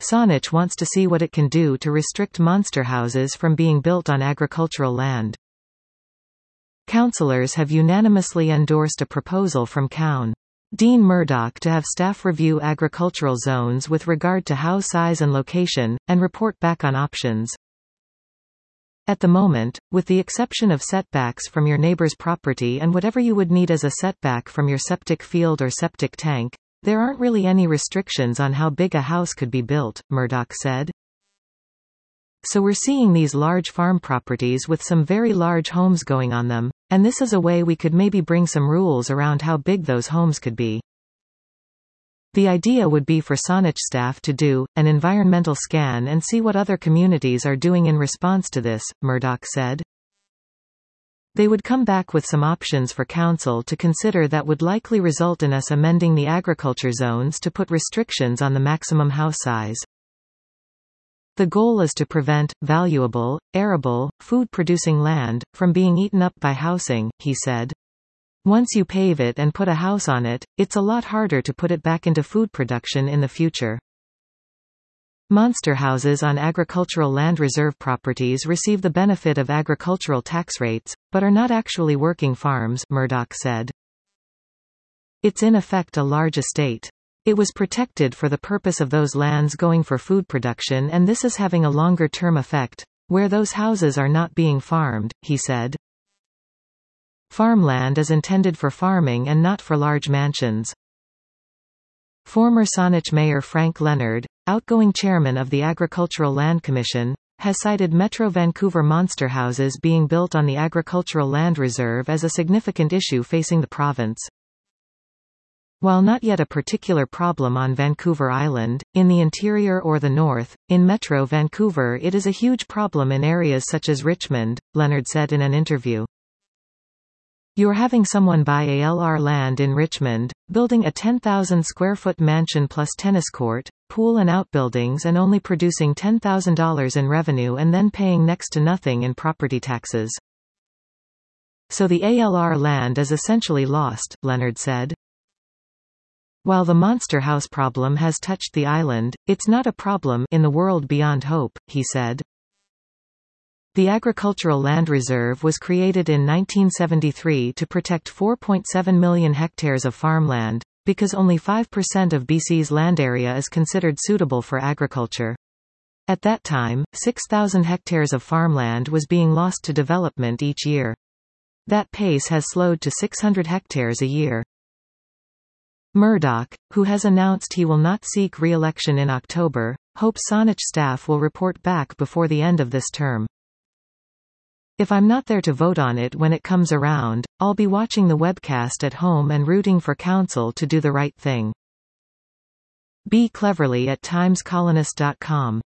Saanich wants to see what it can do to restrict monster houses from being built on agricultural land. Councillors have unanimously endorsed a proposal from Cown. Dean Murdoch to have staff review agricultural zones with regard to house size and location, and report back on options. At the moment, with the exception of setbacks from your neighbor's property and whatever you would need as a setback from your septic field or septic tank, there aren't really any restrictions on how big a house could be built, Murdoch said. So we're seeing these large farm properties with some very large homes going on them, and this is a way we could maybe bring some rules around how big those homes could be. The idea would be for Saanich staff to do an environmental scan and see what other communities are doing in response to this, Murdoch said. They would come back with some options for council to consider that would likely result in us amending the agriculture zones to put restrictions on the maximum house size. The goal is to prevent valuable, arable, food-producing land from being eaten up by housing, he said. Once you pave it and put a house on it, it's a lot harder to put it back into food production in the future. Monster houses on agricultural land reserve properties receive the benefit of agricultural tax rates, but are not actually working farms, Murdoch said. It's in effect a large estate. It was protected for the purpose of those lands going for food production, and this is having a longer-term effect, where those houses are not being farmed, he said. Farmland is intended for farming and not for large mansions. Former Saanich Mayor Frank Leonard, outgoing chairman of the Agricultural Land Commission, has cited Metro Vancouver monster houses being built on the Agricultural Land Reserve as a significant issue facing the province. While not yet a particular problem on Vancouver Island, in the interior or the north, in Metro Vancouver it is a huge problem in areas such as Richmond, Leonard said in an interview. You're having someone buy ALR land in Richmond, building a 10,000 square foot mansion plus tennis court, pool and outbuildings and only producing $10,000 in revenue and then paying next to nothing in property taxes. So the ALR land is essentially lost, Leonard said. While the monster house problem has touched the island, it's not a problem in the world beyond hope, he said. The Agricultural Land Reserve was created in 1973 to protect 4.7 million hectares of farmland, because only 5% of BC's land area is considered suitable for agriculture. At that time, 6,000 hectares of farmland was being lost to development each year. That pace has slowed to 600 hectares a year. Murdoch, who has announced he will not seek re-election in October, hopes Saanich staff will report back before the end of this term. If I'm not there to vote on it when it comes around, I'll be watching the webcast at home and rooting for council to do the right thing. B. Cleverly at timescolonist.com